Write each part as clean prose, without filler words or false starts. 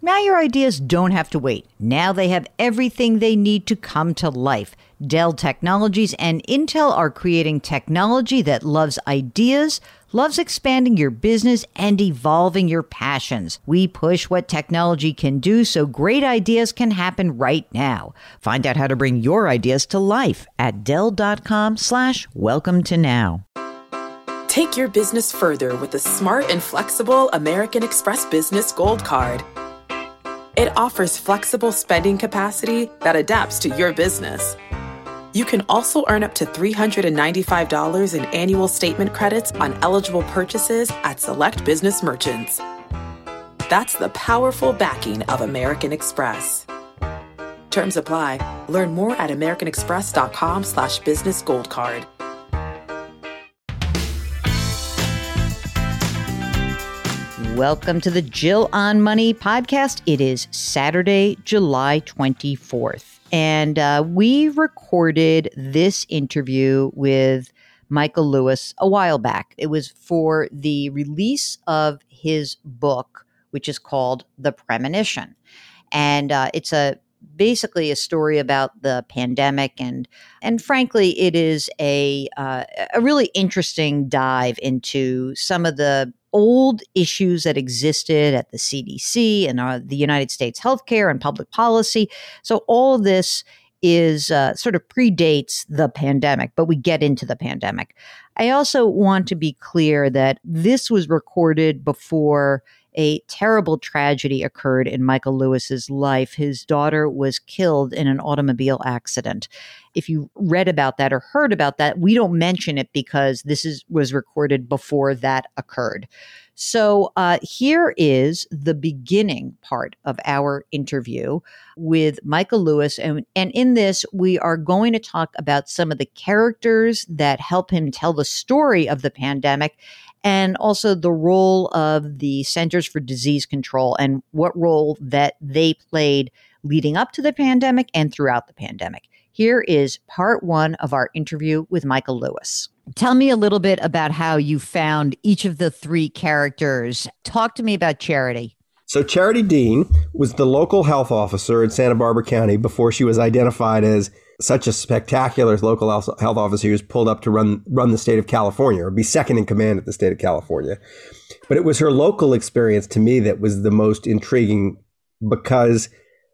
Now your ideas don't have to wait. Now they have everything they need to come to life. Dell Technologies and Intel are creating technology that loves ideas, loves expanding your business, and evolving your passions. We push what technology can do so great ideas can happen right now. Find out how to bring your ideas to life at Dell.com/welcome to now. Take your business further with the smart and flexible American Express Business Gold Card. It offers flexible spending capacity that adapts to your business. You can also earn up to $395 in annual statement credits on eligible purchases at select business merchants. That's the powerful backing of American Express. Terms apply. Learn more at americanexpress.com/business gold card. Welcome to the Jill on Money podcast. It is Saturday, July 24th. And we recorded this interview with Michael Lewis a while back. It was for the release of his book, which is called The Premonition. And it's basically a story about the pandemic. And frankly, it is a really interesting dive into some of the old issues that existed at the CDC and the United States healthcare and public policy. So all of this is sort of predates the pandemic, but we get into the pandemic. I also want to be clear that this was recorded before a terrible tragedy occurred in Michael Lewis's life. His daughter was killed in an automobile accident. If you read about that or heard about that, we don't mention it because this was recorded before that occurred. So here is the beginning part of our interview with Michael Lewis. And in this, we are going to talk about some of the characters that help him tell the story of the pandemic, and also the role of the Centers for Disease Control and what role that they played leading up to the pandemic and throughout the pandemic. Here is part one of our interview with Michael Lewis. Tell me a little bit about how you found each of the three characters. Talk to me about Charity. So Charity Dean was the local health officer in Santa Barbara County before she was identified as such a spectacular local health officer who was pulled up to run the state of California or be second in command at the state of California. But it was her local experience to me that was the most intriguing, because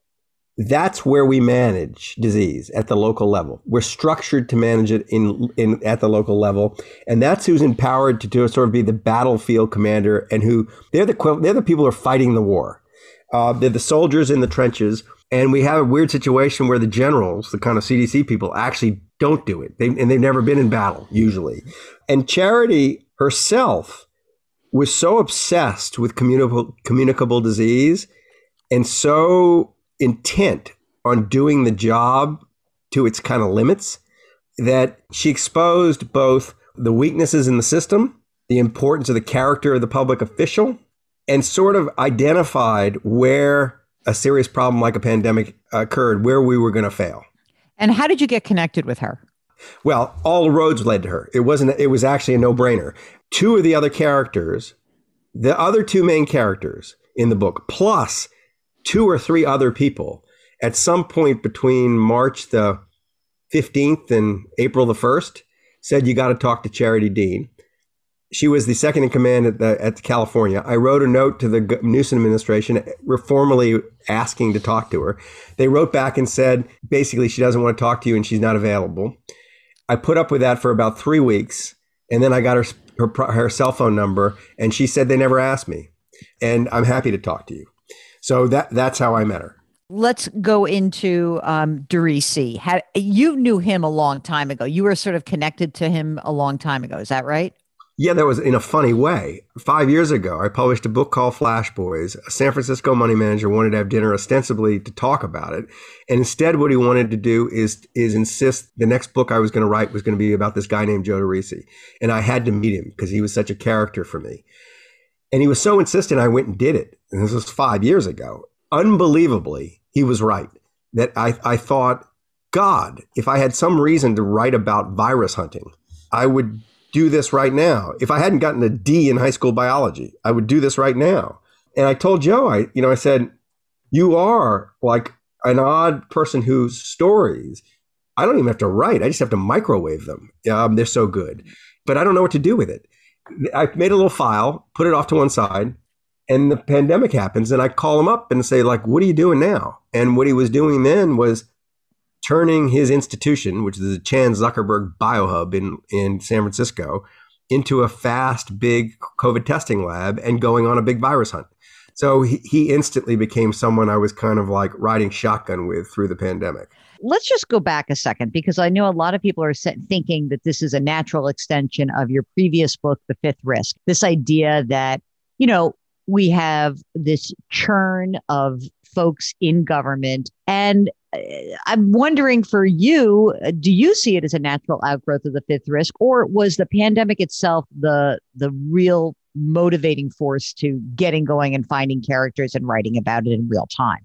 that's where we manage disease at the local level. We're structured to manage it in at the local level, and that's who's empowered to sort of be the battlefield commander, and who they're the people who are fighting the war. They're the soldiers in the trenches, and we have a weird situation where the generals, the kind of CDC people, actually don't do it. They've never been in battle usually. And Charity herself was so obsessed with communicable disease and so intent on doing the job to its kind of limits that she exposed both the weaknesses in the system, the importance of the character of the public official, and sort of identified where a serious problem like a pandemic occurred, where we were going to fail. And how did you get connected with her? Well, all roads led to her. It was actually a no-brainer. Two of the other characters, the other two main characters in the book, plus two or three other people, at some point between March the 15th and April the 1st, said, you got to talk to Charity Dean. She was the second in command at California. I wrote a note to the Newsom administration formally asking to talk to her. They wrote back and said, basically, she doesn't want to talk to you and she's not available. I put up with that for about 3 weeks. And then I got her cell phone number, and she said, they never asked me. And I'm happy to talk to you. So that's how I met her. Let's go into DeRisi. You knew him a long time ago. You were sort of connected to him a long time ago. Is that right? Yeah, that was in a funny way. 5 years ago, I published a book called Flash Boys. A San Francisco money manager wanted to have dinner ostensibly to talk about it. And instead, what he wanted to do is insist the next book I was going to write was going to be about this guy named Joe DeRisi. And I had to meet him because he was such a character for me. And he was so insistent, I went and did it. And this was 5 years ago. Unbelievably, he was right. That I thought, God, if I had some reason to write about virus hunting, I would do this right now. If I hadn't gotten a D in high school biology, I would do this right now. And I told Joe, I said, You are like an odd person whose stories I don't even have to write. I just have to microwave them. They're so good. But I don't know what to do with it. I made a little file, put it off to one side, and the pandemic happens, and I call him up and say, like, what are you doing now? And what he was doing then was turning his institution, which is the Chan Zuckerberg Biohub in San Francisco, into a fast, big COVID testing lab and going on a big virus hunt. So he instantly became someone I was kind of like riding shotgun with through the pandemic. Let's just go back a second, because I know a lot of people are thinking that this is a natural extension of your previous book, The Fifth Risk. This idea that, we have this churn of folks in government. And I'm wondering for you, do you see it as a natural outgrowth of the fifth risk, or was the pandemic itself the real motivating force to getting going and finding characters and writing about it in real time?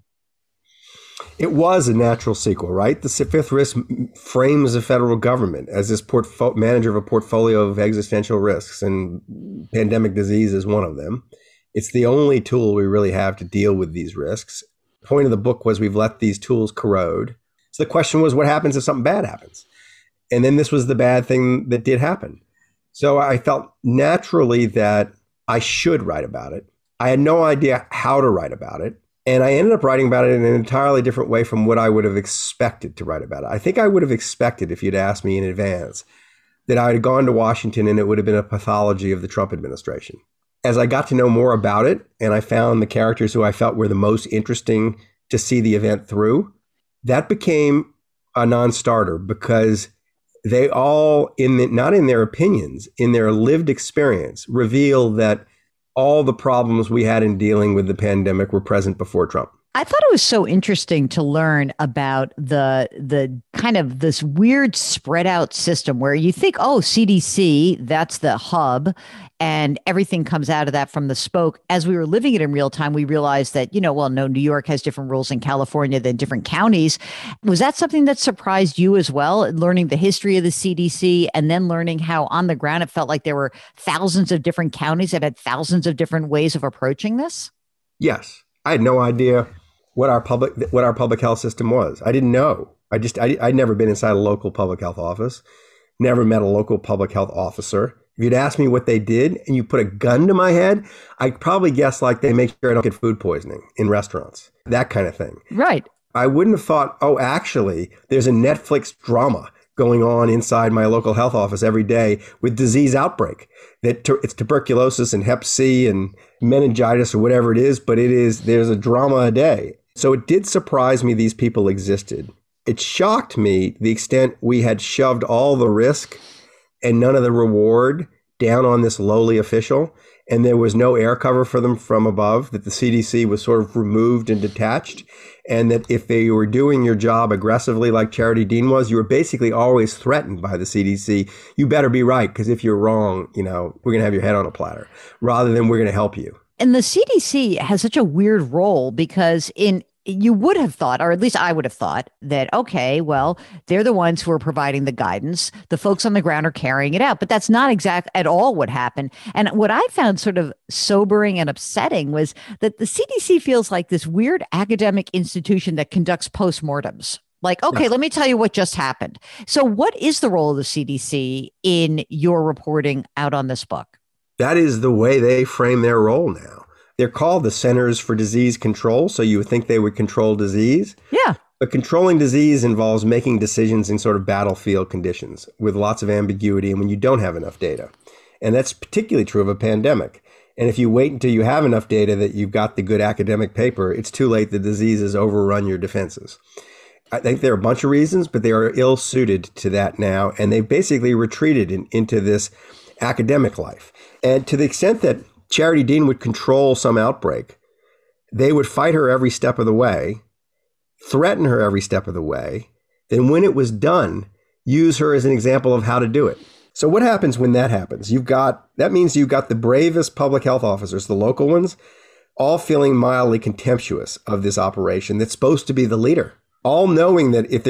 It was a natural sequel, right? The fifth risk frames the federal government as this manager of a portfolio of existential risks, and pandemic disease is one of them. It's the only tool we really have to deal with these risks. The point of the book was we've let these tools corrode. So the question was, what happens if something bad happens? And then this was the bad thing that did happen. So I felt naturally that I should write about it. I had no idea how to write about it. And I ended up writing about it in an entirely different way from what I would have expected to write about it. I think I would have expected, if you'd asked me in advance, that I had gone to Washington and it would have been a pathology of the Trump administration. As I got to know more about it, and I found the characters who I felt were the most interesting to see the event through, that became a non-starter, because they all, not in their opinions, in their lived experience, reveal that all the problems we had in dealing with the pandemic were present before Trump. I thought it was so interesting to learn about the kind of this weird spread out system where you think, oh, CDC, that's the hub, and everything comes out of that from the spoke. As we were living it in real time, we realized that, New York has different rules in California than different counties. Was that something that surprised you as well, learning the history of the CDC and then learning how on the ground it felt like there were thousands of different counties that had thousands of different ways of approaching this? Yes. I had no idea what our public health system was. I didn't know. I'd never been inside a local public health office, never met a local public health officer. If you'd asked me what they did and you put a gun to my head, I'd probably guess like they make sure I don't get food poisoning in restaurants, that kind of thing. Right. I wouldn't have thought, oh, actually, there's a Netflix drama going on inside my local health office every day with disease outbreak. It's tuberculosis and Hep C and meningitis or whatever it is, but there's a drama a day. So it did surprise me these people existed. It shocked me the extent we had shoved all the risk and none of the reward down on this lowly official, and there was no air cover for them from above, that the CDC was sort of removed and detached, and that if they were doing your job aggressively like Charity Dean was, you were basically always threatened by the CDC. You better be right, because if you're wrong, we're going to have your head on a platter, rather than we're going to help you. And the CDC has such a weird role, because you would have thought, or at least I would have thought, that, okay, well, they're the ones who are providing the guidance. The folks on the ground are carrying it out. But that's not exact at all what happened. And what I found sort of sobering and upsetting was that the CDC feels like this weird academic institution that conducts postmortems. Like, okay, let me tell you what just happened. So what is the role of the CDC in your reporting out on this book? That is the way they frame their role now. They're called the Centers for Disease Control, so you would think they would control disease. Yeah. But controlling disease involves making decisions in sort of battlefield conditions with lots of ambiguity and when you don't have enough data. And that's particularly true of a pandemic. And if you wait until you have enough data that you've got the good academic paper, it's too late. The disease has overrun your defenses. I think there are a bunch of reasons, but they are ill-suited to that now. And they've basically retreated into this academic life. And to the extent that Charity Dean would control some outbreak, they would fight her every step of the way, threaten her every step of the way, then when it was done, use her as an example of how to do it. So what happens when that happens? That means you've got the bravest public health officers, the local ones, all feeling mildly contemptuous of this operation that's supposed to be the leader, all knowing that if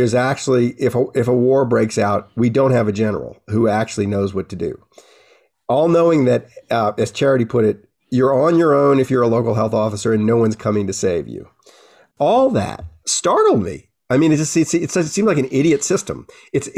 a war breaks out, we don't have a general who actually knows what to do. All knowing that, as Charity put it, you're on your own if you're a local health officer and no one's coming to save you. All that startled me. I mean, it seemed like an idiot system. It's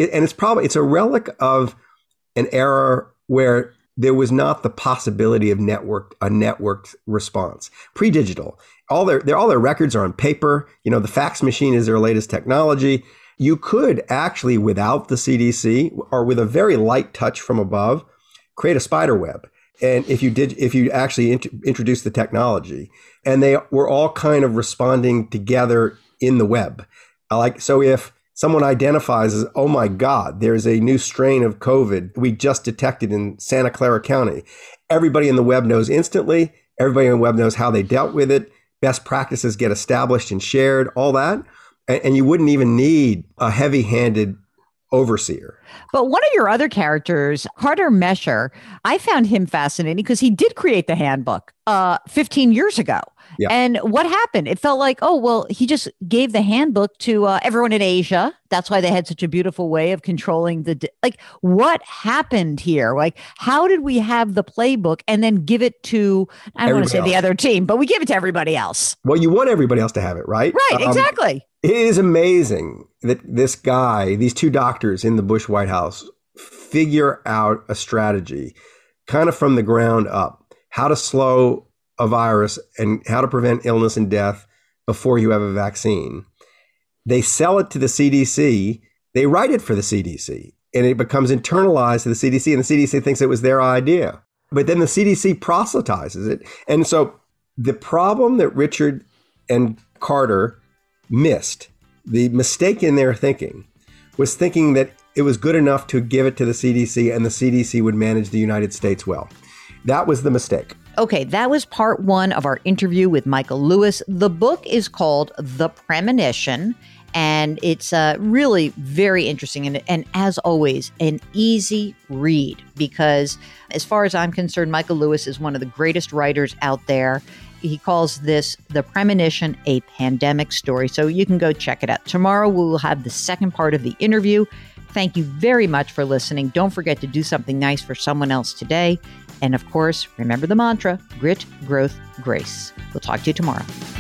a relic of an era where there was not the possibility of a networked response. Pre-digital, all their records are on paper. The fax machine is their latest technology. You could actually, without the CDC or with a very light touch from above, create a spider web. And if you actually introduce the technology, and they were all kind of responding together in the web. So if someone identifies as, oh my God, there's a new strain of COVID we just detected in Santa Clara County, everybody in the web knows instantly. Everybody in the web knows how they dealt with it. Best practices get established and shared, all that. And you wouldn't even need a heavy-handed overseer. But one of your other characters, Carter Mescher, I found him fascinating because he did create the handbook 15 years ago. Yeah. And what happened? It felt like, he just gave the handbook to everyone in Asia. That's why they had such a beautiful way of controlling what happened here? How did we have the playbook and then give it to, I don't want to say the other team, but we give it to everybody else. Well, you want everybody else to have it, right? Right, exactly. It is amazing that these two doctors in the Bush White House figure out a strategy kind of from the ground up, how to slow a virus and how to prevent illness and death before you have a vaccine. They sell it to the CDC. They write it for the CDC, and it becomes internalized to the CDC, and the CDC thinks it was their idea. But then the CDC proselytizes it. And so the problem that Richard and Carter missed, the mistake in their thinking, was thinking that it was good enough to give it to the CDC and the CDC would manage the United States well. That was the mistake. Okay, that was part one of our interview with Michael Lewis. The book is called The Premonition, and it's really very interesting. And as always, an easy read, because as far as I'm concerned, Michael Lewis is one of the greatest writers out there. He calls this The Premonition, a pandemic story. So you can go check it out. Tomorrow, we will have the second part of the interview. Thank you very much for listening. Don't forget to do something nice for someone else today. And of course, remember the mantra, grit, growth, grace. We'll talk to you tomorrow.